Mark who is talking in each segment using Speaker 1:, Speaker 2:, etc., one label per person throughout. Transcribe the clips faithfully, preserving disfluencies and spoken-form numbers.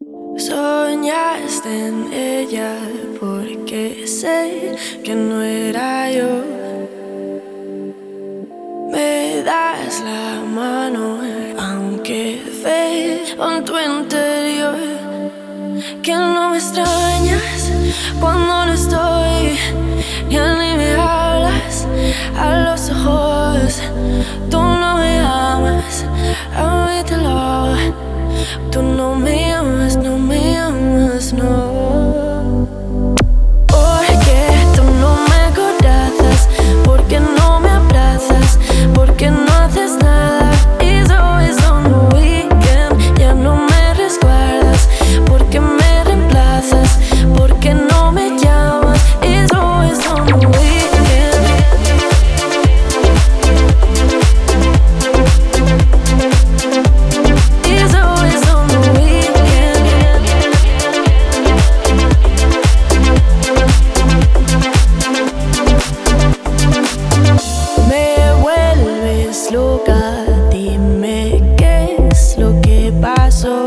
Speaker 1: Soñaste en ella porque sé que no era yo. Me das la mano aunque veo en tu interior que no me extrañas cuando no estoy, ya ni me hablas a los ojos. Tú no me amas, admítelo. Tú no me amas, no me amas, no. Porque tú no me corazas, porque no me abrazas, porque no haces nada. It's always on the weekend. Ya no me resguardas, porque me reemplazas, porque no me llamas. It's always on the weekend. It's always on the weekend. Me vuelves loca, dime qué es lo que pasó.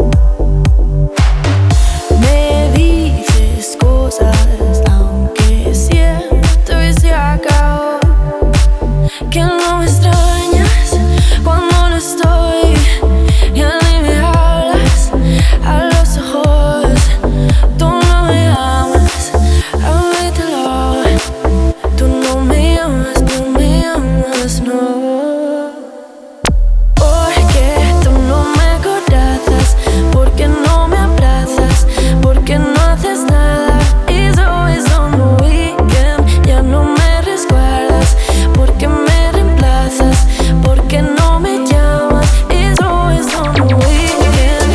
Speaker 1: Me dices cosas aunque siento y se acabó. Que no me extrañas cuando no estoy, ya ni me hablas a los ojos. Tú no me amas, admítelo. Tú no me amas, no me amas, no. Porque tú no me corazas, porque no me abrazas, porque no haces nada. It's always on the weekend. Ya no me resguardas, porque me reemplazas, porque no me llamas. It's always on the weekend.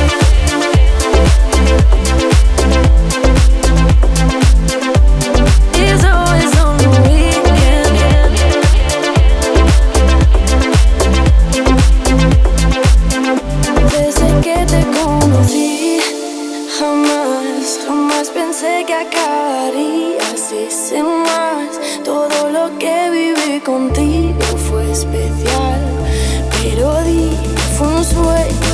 Speaker 1: It's always on the weekend. Desde que te conocí, jamás, jamás pensé que acabaría así sin más. Todo lo que viví contigo fue especial, pero di, fue un sueño.